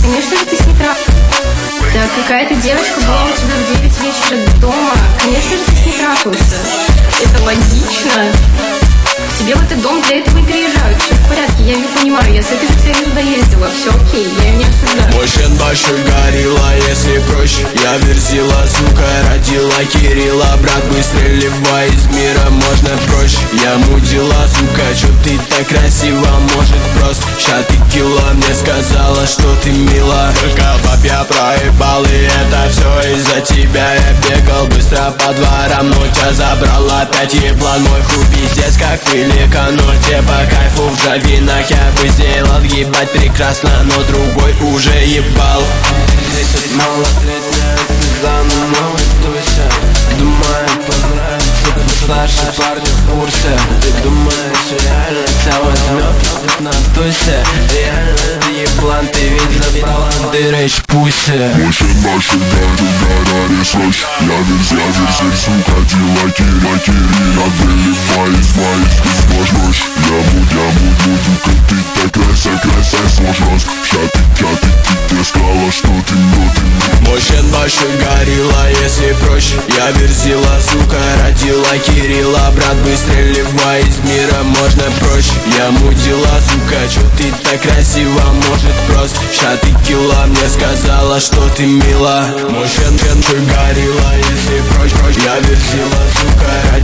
Конечно же, ты с ней трахался. Да, какая-то девочка была у тебя в 9 вечера дома. Конечно же, ты с ней трахался. Это логично. Тебе в этот дом для этого и переезжают. Все в порядке, я не понимаю. Я с этой же целью туда ездила. Все окей, я ее не осуждаю. Мой член большой горилла, если проще. Я верзила, сука, родила Кирилла. Брат, выстреливай из мира, можно проще. Я мудила, сука, чё ты так красиво, может просто. Ща ты кило, мне сказала, что ты мила. Только баб я проебал, и это все из-за тебя. Я бегал быстро по дворам, но тебя забрал опять еблан. Мой хуй пиздец, как велика, но тебе по кайфу в джавинах. Я бы сделал ебать прекрасно, но другой уже ебал. 10 малолетняя, ты за мной туйся. Думаю, понравится, старший парень в курсе. Ты думаешь, реально тебя возьмет на туйсе? Реально ты еблан, ты ведь забрал ты речь пусть. Мой член большой горит срочь. Я верзил, сука, дела Кирилла. Выливай из моих пиздец ночь. Я буду, как ты так крася, сложно. Ща ты сказала, что ты Мой член большой горилла, если проще. Я верзила, сука, родила Кирилла. Брат, выстреливай из мира, можно проще. Я мудила, сука, чё ты так красиво, может просто. Ща ты кило, мне сказала, что ты мила. Мой член горилла, если проще. Я верзила, сука,